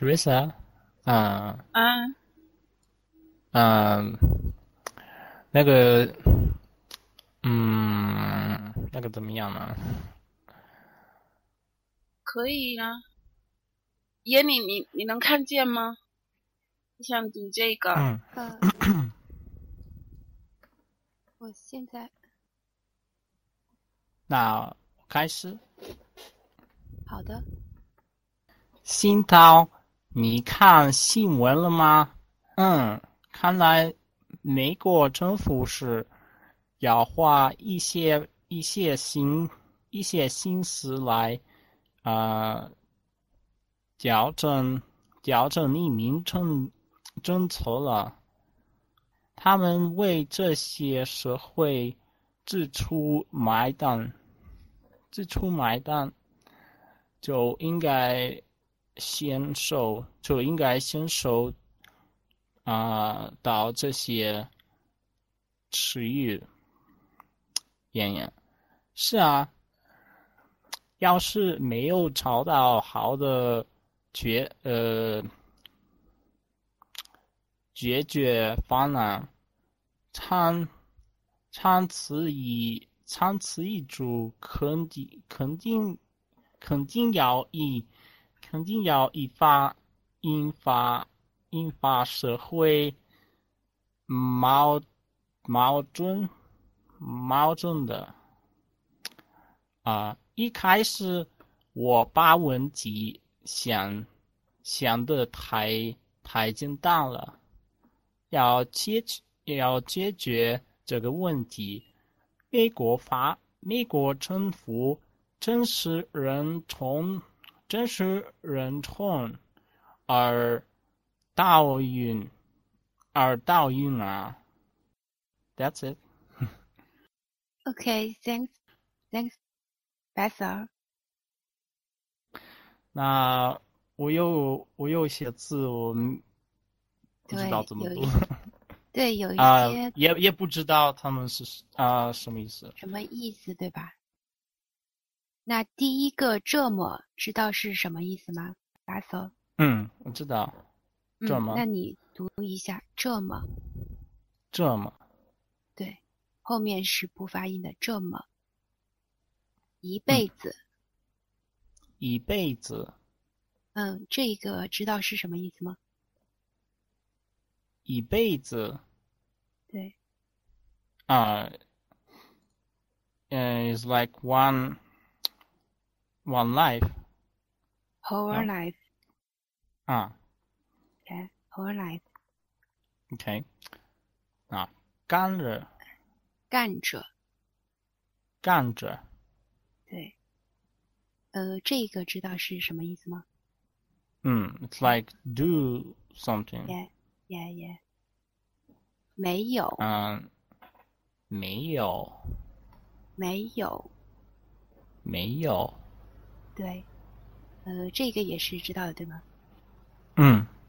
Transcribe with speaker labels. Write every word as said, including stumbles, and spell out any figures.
Speaker 1: Teresa，嗯
Speaker 2: 啊，
Speaker 1: 嗯，那个，嗯，那个怎么样呢？
Speaker 2: 可以啊。爷，你你你能看见吗？我想读这个。
Speaker 1: 嗯，
Speaker 3: 呃，我现在
Speaker 1: 那开始。
Speaker 3: 好的。
Speaker 1: 新涛，你看新闻了吗？嗯，看来美国政府是要花一些一些心一些心思来呃调整调整移民政政策了。他们为这些社会支出买单，支出买单就应该先受就应该先受啊、呃到这些区域演员。是啊，要是没有找到好的解呃解决方案，长长此以长此以主，肯定肯定肯定要以肯定要引发引发引发社会矛矛盾矛盾的啊、一开始我把问题想想的太太简单了，要解决要解决这个问题，美国法美国政府正是认同正是认同而盗运而盗运啊，That's it。
Speaker 3: Okay, thanks, thanks, Bethel。
Speaker 1: 那我有我有一些字我不知道
Speaker 3: 对，
Speaker 1: 怎么读。
Speaker 3: 有一对有一
Speaker 1: 啊、
Speaker 3: 些
Speaker 1: 也也不知道他们是啊、什么意思。
Speaker 3: 什么意思，对吧？那第一个这么知道是什么意思吗？Bethel。
Speaker 1: 嗯，我知道，这
Speaker 3: 嗯，那
Speaker 1: 么
Speaker 3: 你读一下这么，
Speaker 1: 这么
Speaker 3: 对，后面是不发音的这么，一
Speaker 1: 嗯
Speaker 3: 辈子。
Speaker 1: 一辈子
Speaker 3: 嗯，这个知道是什么意思吗？
Speaker 1: 一辈子
Speaker 3: 对
Speaker 1: 啊、uh, is like one one life
Speaker 3: ，whole
Speaker 1: no
Speaker 3: life。
Speaker 1: 啊
Speaker 3: OK, whole life。
Speaker 1: OK 啊干着
Speaker 3: 干着。
Speaker 1: 干着
Speaker 3: 对，呃，这个知道是什么意思吗？
Speaker 1: 嗯 it's
Speaker 3: 对
Speaker 1: like do something
Speaker 3: ，yeah yeah yeah。没有
Speaker 1: 嗯没有
Speaker 3: 没有。
Speaker 1: 没有
Speaker 3: 对，呃，这个也是知道的，对吗？
Speaker 1: 嗯